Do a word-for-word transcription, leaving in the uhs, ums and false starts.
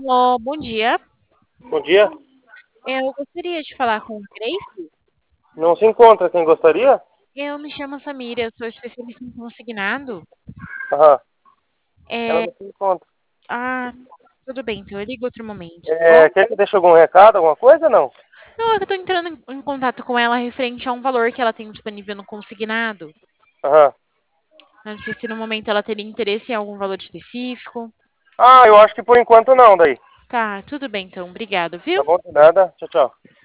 Alô, bom dia. Bom dia. Eu gostaria de falar com o Grace. Não se encontra quem gostaria? Eu me chamo Samira, eu sou especialista em consignado. Aham. Ela É, não se encontra. ah, tudo bem, então eu ligo outro momento, tá É, bom? quer que deixe algum recado, alguma coisa? Não. Não, é que eu tô entrando em, em contato com ela referente a um valor que ela tem disponível no consignado. Aham. Eu não sei se no momento ela teria interesse em algum valor específico. Ah, eu acho que por enquanto não, daí. Tá, tudo bem então, obrigado, Tá viu? bom? De nada. Tchau, tchau.